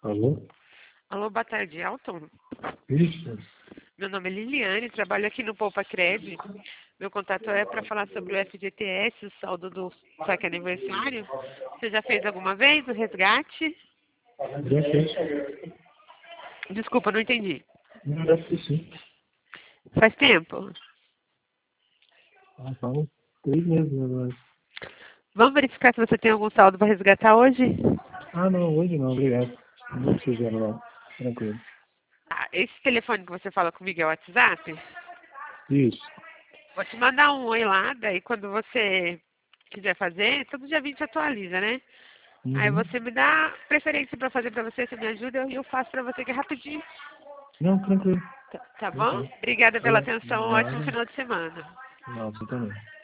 Alô? Alô, boa tarde, Elton. Isso. Meu nome é Liliane, trabalho aqui no Poupa Cred. Meu contato é para falar sobre o FGTS, o saldo do saque aniversário. Você já fez alguma vez o resgate? Já fez. Desculpa, não entendi. Não, já fiz sim. Faz tempo? Faz 3 meses agora. Vamos verificar se você tem algum saldo para resgatar hoje? Ah, não, hoje não, obrigado. Não precisa não. Tranquilo. Ah, esse telefone que você fala comigo é o WhatsApp? Isso. Vou te mandar um oi lá, daí quando você quiser fazer, todo dia 20 atualiza, né? Aí Uhum. você me dá preferência para fazer para você me ajuda e eu faço para você que é rapidinho. Não, tranquilo. Tá bom? Tranquilo. Obrigada pela Obrigado. atenção. Um ótimo Nada. final de semana. Não, você também.